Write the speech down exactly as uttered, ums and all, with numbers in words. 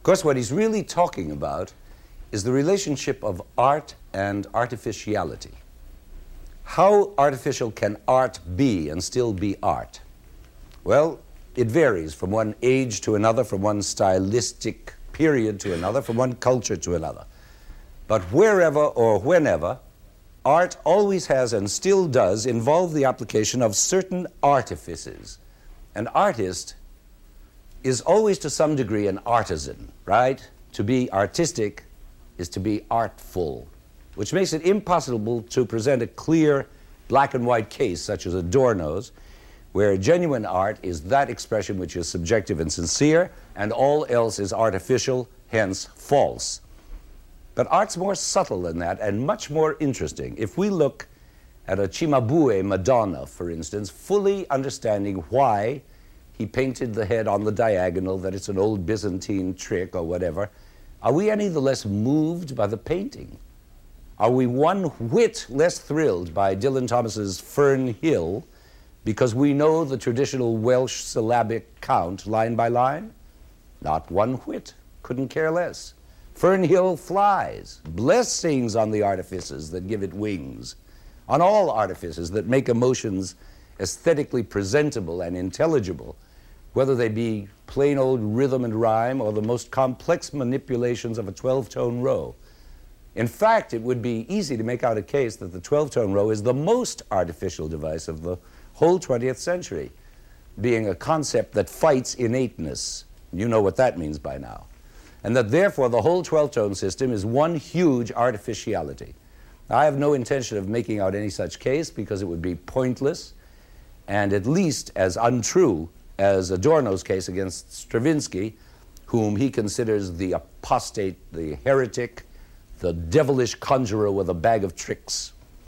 course, what he's really talking about is the relationship of art and artificiality. How artificial can art be and still be art? Well, it varies from one age to another, from one stylistic period to another, from one culture to another. But wherever or whenever, art always has and still does involve the application of certain artifices. An artist is always to some degree an artisan, right? To be artistic is to be artful, which makes it impossible to present a clear black and white case such as Adorno's, where genuine art is that expression which is subjective and sincere, and all else is artificial, hence false. But art's more subtle than that and much more interesting. If we look at a Cimabue Madonna, for instance, fully understanding why he painted the head on the diagonal, that it's an old Byzantine trick or whatever, are we any the less moved by the painting? Are we one whit less thrilled by Dylan Thomas's Fern Hill because we know the traditional Welsh syllabic count line by line? Not one whit. Couldn't care less. Fern Hill flies. Blessings on the artifices that give it wings, on all artifices that make emotions aesthetically presentable and intelligible, whether they be plain old rhythm and rhyme or the most complex manipulations of a twelve-tone row. In fact, it would be easy to make out a case that the twelve-tone row is the most artificial device of the whole twentieth century, being a concept that fights innateness. You know what that means by now. And that therefore the whole twelve-tone system is one huge artificiality. Now, I have no intention of making out any such case because it would be pointless and at least as untrue as Adorno's case against Stravinsky, whom he considers the apostate, the heretic, the devilish conjurer with a bag of tricks.